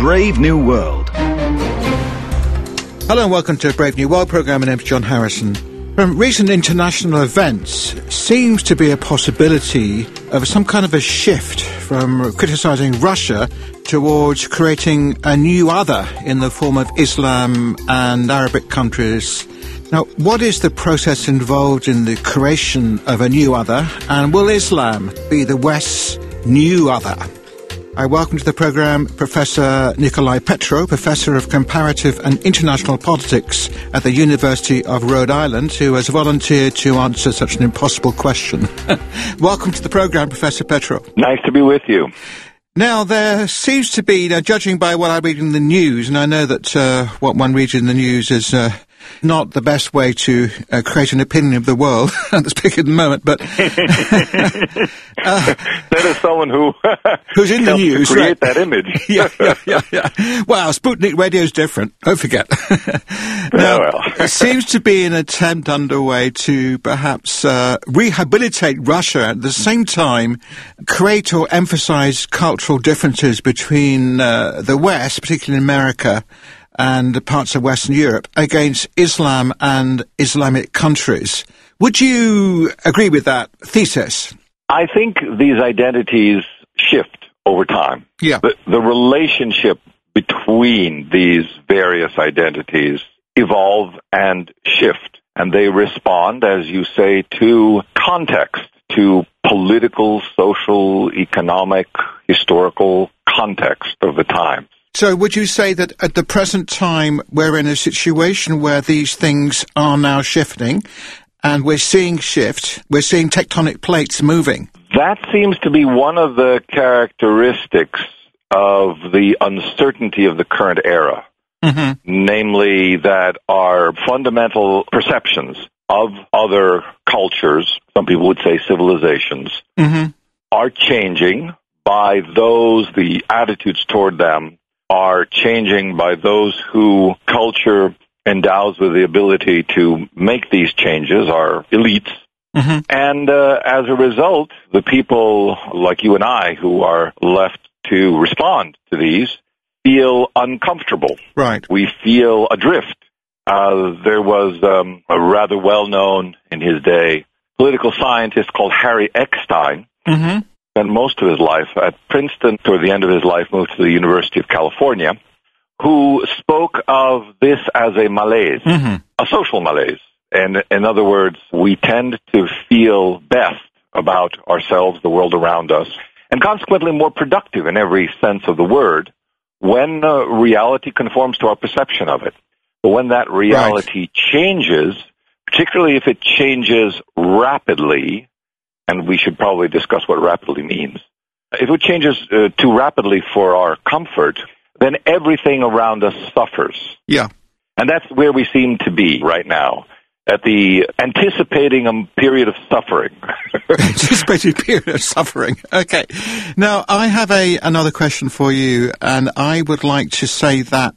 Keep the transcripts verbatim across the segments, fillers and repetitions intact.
Brave New World. Hello and welcome to Brave New World programme. My name's John Harrison. From recent international events, seems to be a possibility of some kind of a shift from criticising Russia towards creating a new other in the form of Islam and Arabic countries. Now, what is the process involved in the creation of a new other, and will Islam be the West's new other? I welcome to the programme Professor Nikolai Petro, Professor of Comparative and International Politics at the University of Rhode Island, who has volunteered to answer such an impossible question. Welcome to the programme, Professor Petro. Nice to be with you. Now, there seems to be, now, judging by what I read in the news, and I know that uh, what one reads in the news is uh, not the best way to uh, create an opinion of the world at this particular moment, but... uh, that is someone who... who's in the news, to create right? that image. yeah, yeah, yeah, yeah. Well, Sputnik Radio's different. Don't forget. Now, well. There seems to be an attempt underway to perhaps uh, rehabilitate Russia, at the same time create or emphasize cultural differences between uh, the West, particularly America, and parts of Western Europe, against Islam and Islamic countries. Would you agree with that thesis? I think these identities shift over time. Yeah. The, the relationship between these various identities evolve and shift, and they respond, as you say, to context, to political, social, economic, historical context of the time. So would you say that at the present time we're in a situation where these things are now shifting, and we're seeing shift, we're seeing tectonic plates moving? That seems to be one of the characteristics of the uncertainty of the current era, mm-hmm. namely that our fundamental perceptions of other cultures, some people would say civilizations, mm-hmm. are changing by those, the attitudes toward them are changing by those who culture endows with the ability to make these changes, our elites. Mm-hmm. And uh, as a result, the people like you and I who are left to respond to these feel uncomfortable. Right. We feel adrift. Uh, there was um, a rather well-known, in his day, political scientist called Harry Eckstein, mm-hmm. spent most of his life at Princeton, toward the end of his life moved to the University of California, who spoke of this as a malaise, mm-hmm. a social malaise. And in other words, we tend to feel best about ourselves, the world around us, and consequently more productive in every sense of the word when uh, reality conforms to our perception of it. But when that reality right. changes, particularly if it changes rapidly, and we should probably discuss what rapidly means. If it changes uh, too rapidly for our comfort, then everything around us suffers. Yeah. And that's where we seem to be right now, at the anticipating a period of suffering. Anticipated period of suffering. Okay. Now, I have a another question for you, and I would like to say that,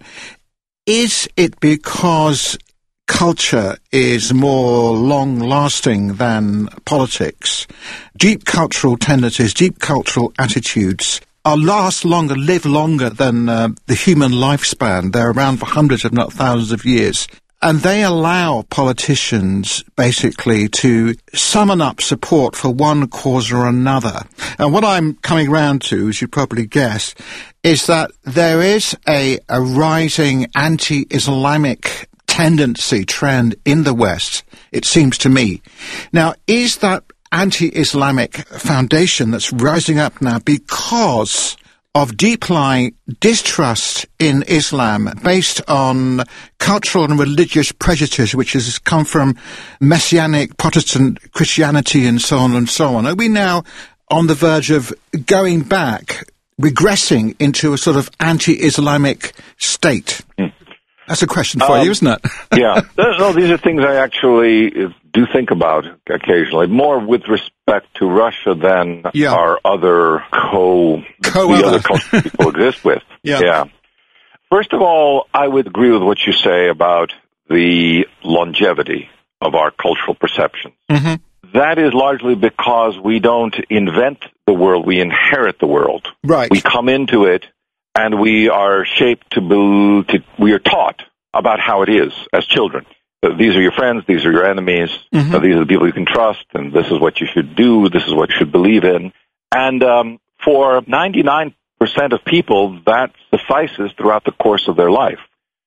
is it because culture is more long-lasting than politics? Deep cultural tendencies, deep cultural attitudes are last longer, live longer than uh, the human lifespan. They're around for hundreds, if not thousands of years. And they allow politicians, basically, to summon up support for one cause or another. And what I'm coming round to, as you probably guess, is that there is a, a rising anti-Islamic tendency, trend in the West, it seems to me. Now, is that anti-Islamic foundation that's rising up now because of deep-lying distrust in Islam based on cultural and religious prejudice, which has come from Messianic Protestant Christianity and so on and so on? Are we now on the verge of going back, regressing into a sort of anti-Islamic state? Mm. That's a question for um, you, isn't it? Yeah. No, these are things I actually do think about occasionally, more with respect to Russia than yeah. our other co, co the other cultures people exist with. Yeah. yeah. First of all, I would agree with what you say about the longevity of our cultural perceptions. Mm-hmm. That is largely because we don't invent the world, we inherit the world. Right. We come into it And we are shaped to, be, to we are taught about how it is as children. Uh, these are your friends, these are your enemies, mm-hmm. uh, these are the people you can trust, and this is what you should do, this is what you should believe in. And um, for ninety-nine percent of people, that suffices throughout the course of their life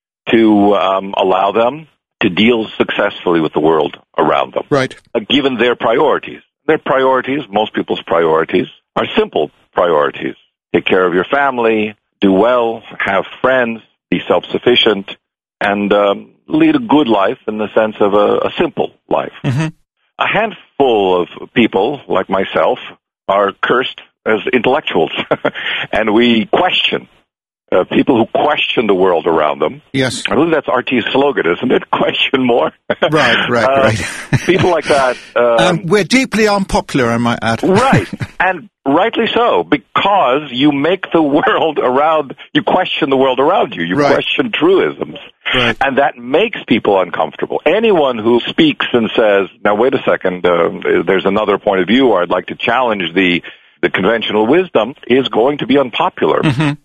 to um, allow them to deal successfully with the world around them. Right. Uh, given their priorities. Their priorities, most people's priorities, are simple priorities. Take care of your family, do well, have friends, be self-sufficient, and um, lead a good life in the sense of a, a simple life. Mm-hmm. A handful of people, like myself, are cursed as intellectuals, and we question. Uh, people who question the world around them. Yes. I believe that's R T's slogan, isn't it? Question more. Right, right, uh, right. People like that. Um, um, we're deeply unpopular, I might add. Right. And rightly so, because you make the world around, you question the world around you. You right. question truisms. Right. And that makes people uncomfortable. Anyone who speaks and says, now wait a second, uh, there's another point of view, or I'd like to challenge the, the conventional wisdom, is going to be unpopular. Mm-hmm.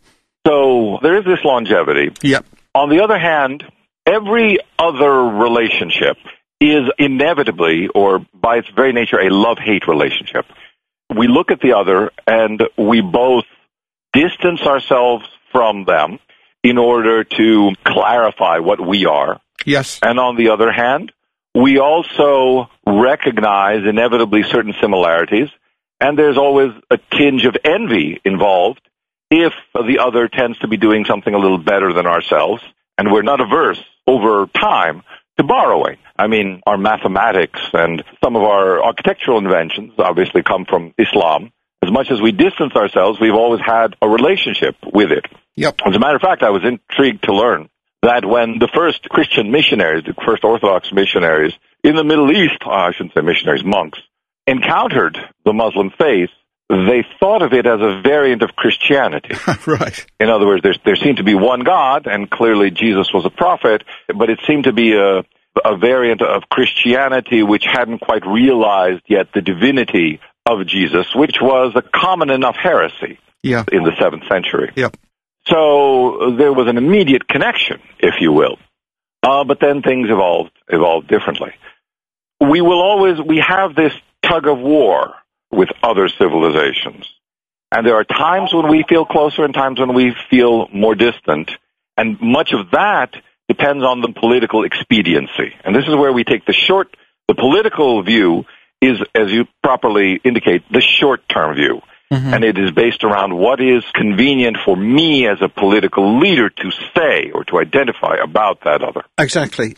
So there is this longevity. Yep. On the other hand, every other relationship is inevitably, or by its very nature, a love-hate relationship. We look at the other, and we both distance ourselves from them in order to clarify what we are. Yes. And on the other hand, we also recognize inevitably certain similarities, and there's always a tinge of envy involved if the other tends to be doing something a little better than ourselves, and we're not averse over time to borrowing. I mean, our mathematics and some of our architectural inventions obviously come from Islam. As much as we distance ourselves, we've always had a relationship with it. Yep. As a matter of fact, I was intrigued to learn that when the first Christian missionaries, the first Orthodox missionaries in the Middle East, oh, I shouldn't say missionaries, monks, encountered the Muslim faith, they thought of it as a variant of Christianity. Right. In other words, there, there seemed to be one God, and clearly Jesus was a prophet, but it seemed to be a, a variant of Christianity which hadn't quite realized yet the divinity of Jesus, which was a common enough heresy yeah. in the seventh century. Yep. So there was an immediate connection, if you will. Uh, but then things evolved, evolved differently. We will always, we have this tug of war with other civilizations. And there are times when we feel closer and times when we feel more distant. And much of that depends on the political expediency. And this is where we take the short, the political view is, as you properly indicate, the short-term view. Mm-hmm. And it is based around what is convenient for me as a political leader to say or to identify about that other. Exactly.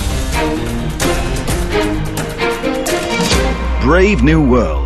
Brave New World.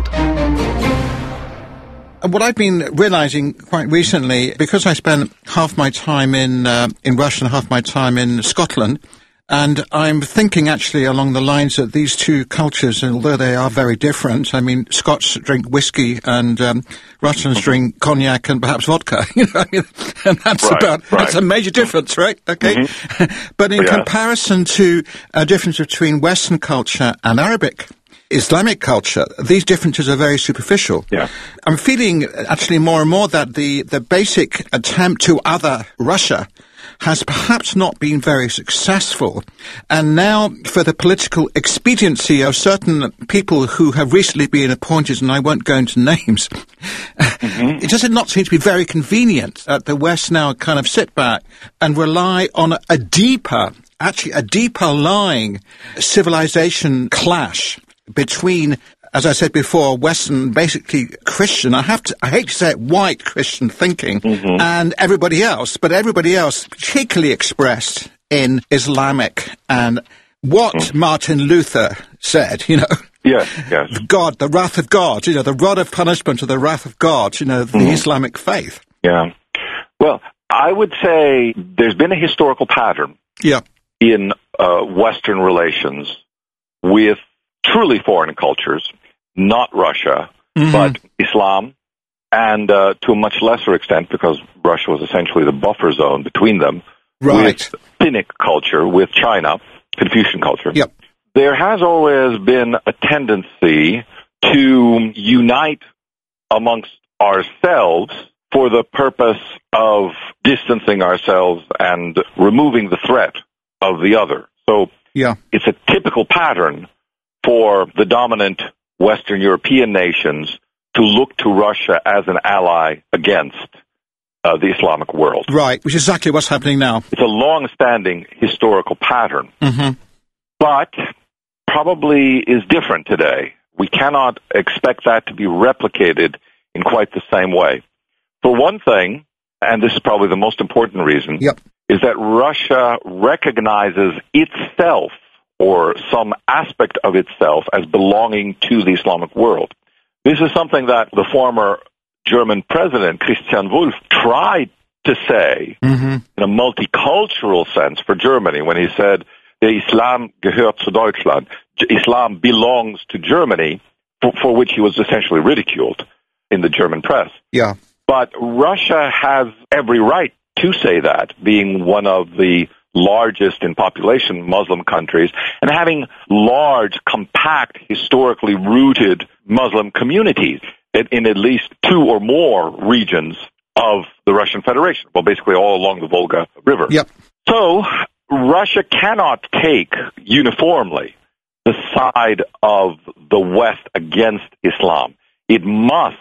What I've been realizing quite recently, because I spent half my time in uh, in Russia and half my time in Scotland, and I'm thinking actually along the lines that these two cultures, although they are very different, I mean, Scots drink whiskey and um, Russians drink cognac and perhaps vodka, you know, I mean, and that's right, about, right. that's a major difference, right? Okay. Mm-hmm. But in yeah. comparison to a difference between Western culture and Arabic, Islamic culture, these differences are very superficial. Yeah. I'm feeling actually more and more that the, the basic attempt to other Russia has perhaps not been very successful. And now for the political expediency of certain people who have recently been appointed, and I won't go into names, mm-hmm. it does not seem to be very convenient that the West now kind of sit back and rely on a, a deeper, actually a deeper lying civilization clash between, as I said before, Western, basically Christian, I have to, I hate to say it, white Christian thinking, mm-hmm. and everybody else, but everybody else cheekily expressed in Islamic, and what mm. Martin Luther said, you know. Yes, yes. God, the wrath of God, you know, the rod of punishment or the wrath of God, you know, the mm-hmm. Islamic faith. Yeah. Well, I would say there's been a historical pattern yeah. in uh, Western relations with truly foreign cultures, not Russia, mm-hmm. but Islam, and uh, to a much lesser extent, because Russia was essentially the buffer zone between them, right. with Finnic culture, with China, Confucian culture. Yep. There has always been a tendency to unite amongst ourselves for the purpose of distancing ourselves and removing the threat of the other. So yeah. It's a typical pattern for the dominant Western European nations to look to Russia as an ally against uh, the Islamic world. Right, which is exactly what's happening now. It's a long-standing historical pattern, mm-hmm. but probably is different today. We cannot expect that to be replicated in quite the same way. For one thing, and this is probably the most important reason, yep. is that Russia recognizes itself or some aspect of itself as belonging to the Islamic world. This is something that the former German president, Christian Wulff, tried to say mm-hmm. in a multicultural sense for Germany when he said, the Islam gehört zu Deutschland. Islam belongs to Germany, for, for which he was essentially ridiculed in the German press. Yeah. But Russia has every right to say that, being one of the largest in population Muslim countries and having large, compact, historically rooted Muslim communities in, in at least two or more regions of the Russian Federation, well, basically all along the Volga River. Yep. So Russia cannot take uniformly the side of the West against Islam. It must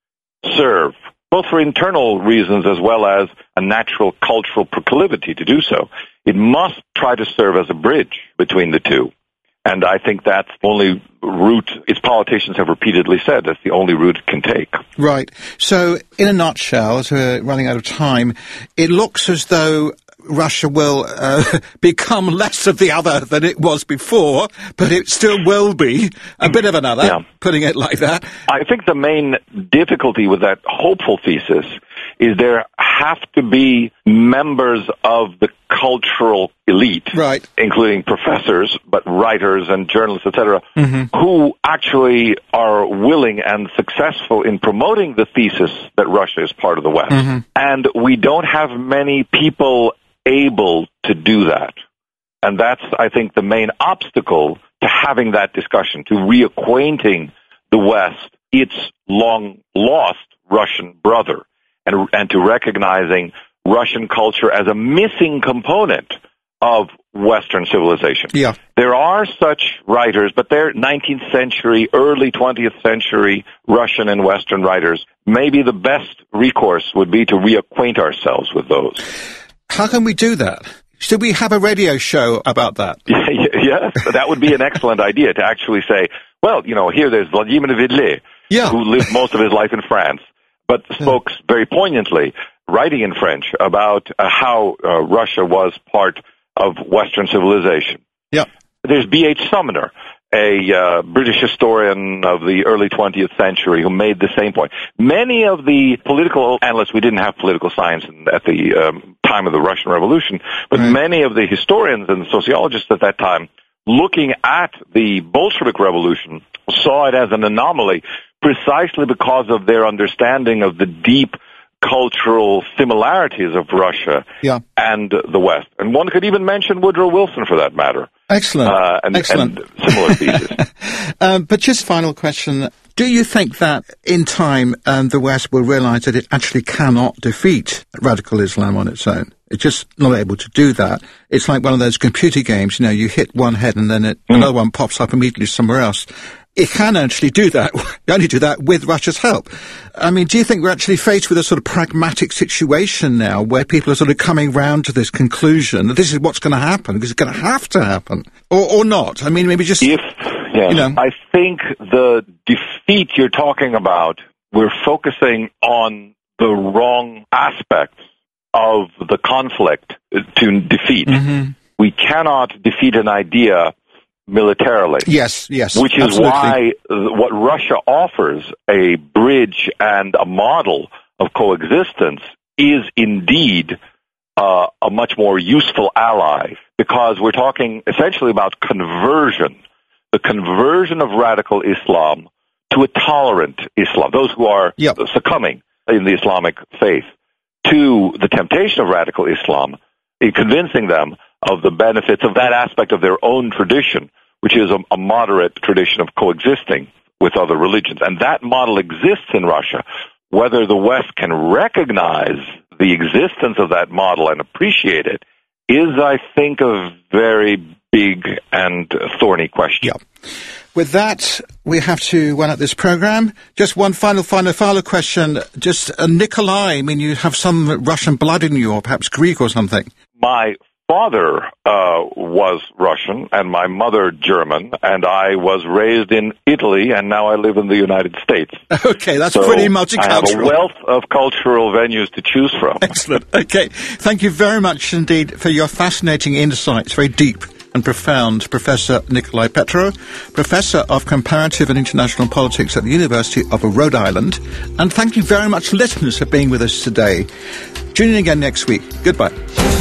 serve, both for internal reasons as well as a natural cultural proclivity to do so. It must try to serve as a bridge between the two. And I think that's the only route, its politicians have repeatedly said, that's the only route it can take. Right. So, in a nutshell, as we're running out of time, it looks as though Russia will uh, become less of the other than it was before, but it still will be a bit of another, yeah. putting it like that. I think the main difficulty with that hopeful thesis is there have to be members of the cultural elite, right. including professors, but writers and journalists, et cetera, mm-hmm. who actually are willing and successful in promoting the thesis that Russia is part of the West. Mm-hmm. And we don't have many people able to do that. And that's, I think, the main obstacle to having that discussion, to reacquainting the West, its long-lost Russian brother, and, and to recognizing Russian culture as a missing component of Western civilization. Yeah. There are such writers, but they're nineteenth century, early twentieth century Russian and Western writers. Maybe the best recourse would be to reacquaint ourselves with those. How can we do that? Should we have a radio show about that? Yes, that would be an excellent idea, to actually say, well, you know, here there's Vladimir Vidle, yeah. who lived most of his life in France, but spoke yeah. very poignantly, writing in French, about uh, how uh, Russia was part of Western civilization. Yeah. There's B H Sumner, a uh, British historian of the early twentieth century, who made the same point. Many of the political analysts, we didn't have political science in, at the um, time of the Russian Revolution, but right. many of the historians and sociologists at that time, looking at the Bolshevik Revolution, saw it as an anomaly precisely because of their understanding of the deep cultural similarities of Russia yeah. and the West. And one could even mention Woodrow Wilson for that matter. Excellent. Uh, and, Excellent. And similar theses. um, but just final question. Do you think that in time um, the West will realize that it actually cannot defeat radical Islam on its own? It's just not able to do that. It's like one of those computer games, you know, you hit one head and then it, mm. another one pops up immediately somewhere else. It can actually do that, only do that with Russia's help. I mean, do you think we're actually faced with a sort of pragmatic situation now where people are sort of coming round to this conclusion that this is what's going to happen, because it's going to have to happen, or, or not? I mean, maybe just... If, yeah, you know. I think the defeat you're talking about, we're focusing on the wrong aspects of the conflict to defeat. Mm-hmm. We cannot defeat an idea militarily. Yes, yes. Which is absolutely. why what Russia offers, a bridge and a model of coexistence, is indeed uh, a much more useful ally, because we're talking essentially about conversion, the conversion of radical Islam to a tolerant Islam, those who are yep. succumbing in the Islamic faith to the temptation of radical Islam, in convincing them of the benefits of that aspect of their own tradition, which is a, a moderate tradition of coexisting with other religions. And that model exists in Russia. whether the West can recognize the existence of that model and appreciate it is, I think, a very big and thorny question. Yeah. With that, we have to wind up this program. Just one final, final, final question. Just uh, Nikolai, I mean, you have some Russian blood in you, or perhaps Greek or something. My father uh, was Russian, and my mother German, and I was raised in Italy, and now I live in the United States. Okay, that's so pretty multicultural. I have a wealth of cultural venues to choose from. Excellent. Okay, thank you very much indeed for your fascinating insights, very deep and profound, Professor Nikolai Petrou, Professor of Comparative and International Politics at the University of Rhode Island. And thank you very much, listeners, for being with us today. Tune in again next week. Goodbye.